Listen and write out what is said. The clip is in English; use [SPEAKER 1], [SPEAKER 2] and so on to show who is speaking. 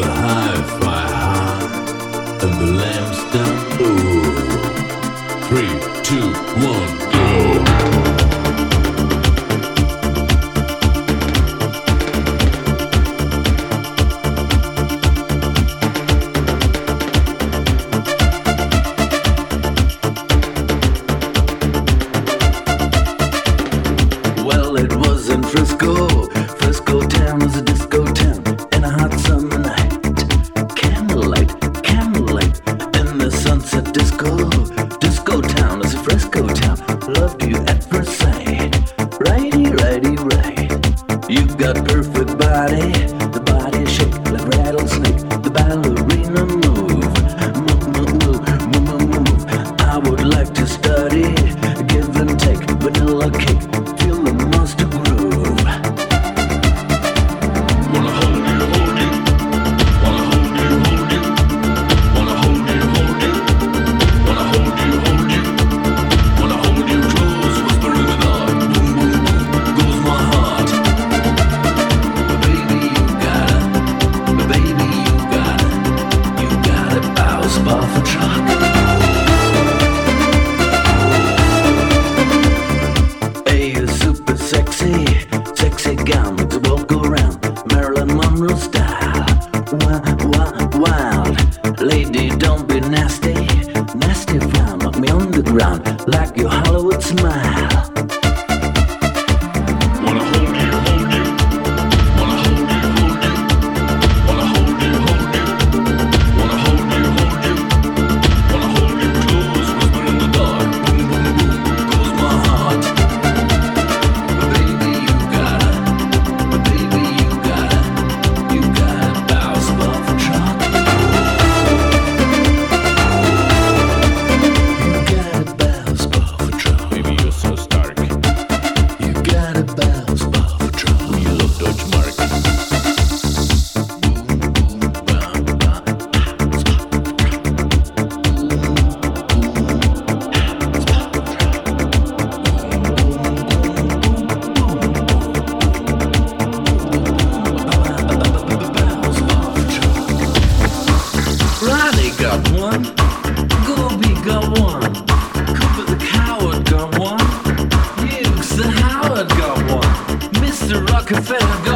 [SPEAKER 1] the hi-fi high and the lamps down low. 3, 2, 1, go.
[SPEAKER 2] Well, it was in Frisco. Frisco town was a disco town in a hot summer night. Candlelight, candlelight in the sunset disco. Disco town is a Frisco town. Loved you at first sight. Righty, righty, right. You got perfect body. The body shake like rattlesnake. The ballerina move. Move, move, move, move, move, move. I would like to study. Give and take. Vanilla cake. Feel the monster groove.
[SPEAKER 1] Wanna hold you, hold you. Wanna hold you, hold you. Wanna hold you, hold you. Wanna hold you, hold you. Wanna hold you close, whisper in the dark. Boom, boom, boom, goes my heart. But baby, you gotta bounce off a truck.
[SPEAKER 2] Hey, you're super sexy, sexy gown to walk around, Marilyn Monroe style. Wild, lady, don't be nasty, nasty frown, knock me on the ground like your Hollywood smile.
[SPEAKER 1] Wanna hold you, hold you. Wanna hold you, hold you. Wanna hold you, hold you. Wanna hold you, hold you. Wanna hold you close, whisper in the dark. Boom, boom, boom, goes my heart. But baby, you gotta bounce off a truck.
[SPEAKER 2] You gotta bounce off a truck.
[SPEAKER 1] Baby, you're so stark.
[SPEAKER 2] You gotta bounce off a truck.
[SPEAKER 1] You look Deutsch Mark.
[SPEAKER 2] Ronnie got one, Goldie got one, Cooper the Coward got one, Hughes the Howard got one, Mr. Rockefeller got